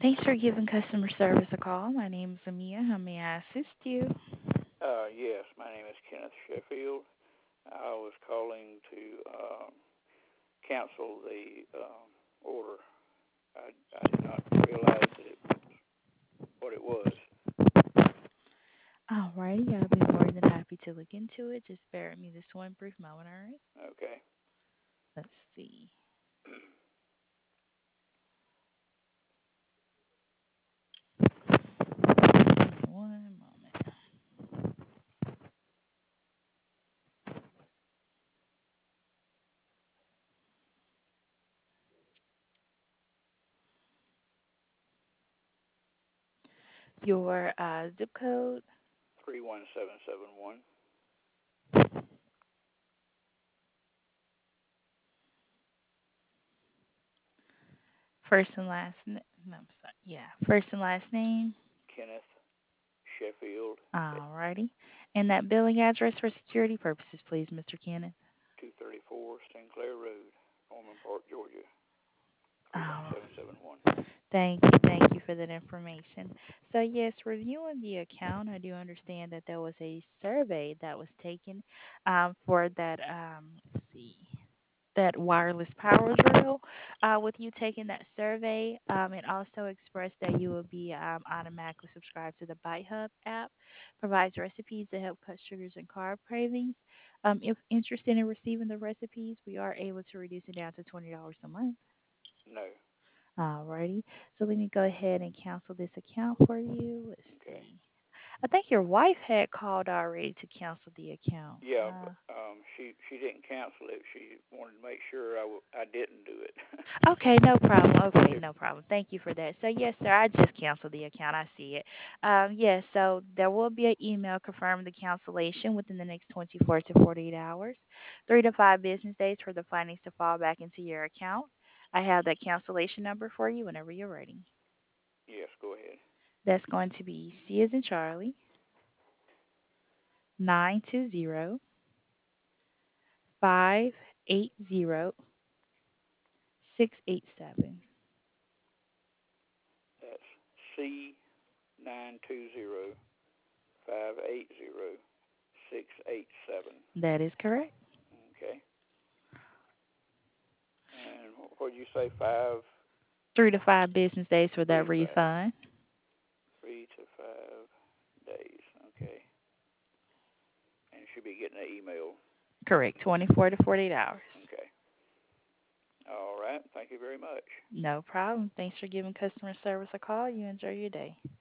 Thanks for giving customer service a call. My name is Amia. How may I assist you? Yes, my name is Kenneth Sheffield. I was calling to cancel the order. I did not realize that it was what it was. Alrighty, I'll be more than happy to look into it. Just bear with me this one brief moment, alright? Okay. Let's see. One moment. Your zip code, 31771. first and last name. No, I'm sorry. Yeah, first and last name. Kenneth Sheffield. Alrighty. And that billing address for security purposes, please, Mr. Kenneth. 234 Sinclair Road, Ormond Park, Georgia. Oh, 31771. thank you for that information. So yes, reviewing the account, I do understand that there was a survey that was taken for that. Let's see, that wireless power drill. With you taking that survey, it also expressed that you will be automatically subscribed to the Bite Hub app. Provides recipes that help cut sugars and carb cravings. If interested in receiving the recipes, we are able to reduce it down to $20 a month. No. Alrighty. So let me go ahead and cancel this account for you. Let's Okay. see. I think your wife had called already to cancel the account. Yeah, but she didn't cancel it. She wanted to make sure I didn't do it. Okay, no problem. Okay, It- no problem. Thank you for that. So yes, sir, I just canceled the account. I see it. Yes, so there will be an email confirming the cancellation within the next 24 to 48 hours, 3 to 5 business days for the findings to fall back into your account. I have that cancellation number for you whenever you're ready. yes, go ahead. That's going to be C as in Charlie, 920-580-687. That's C920-580-687. That is correct. Okay. And what did you say? Five, 3 to 5 business days for three that to five, refund. 3 to 5 days. Okay. And you should be getting an email. Correct. 24 to 48 hours. Okay. All right. Thank you very much. No problem. Thanks for giving customer service a call. You enjoy your day.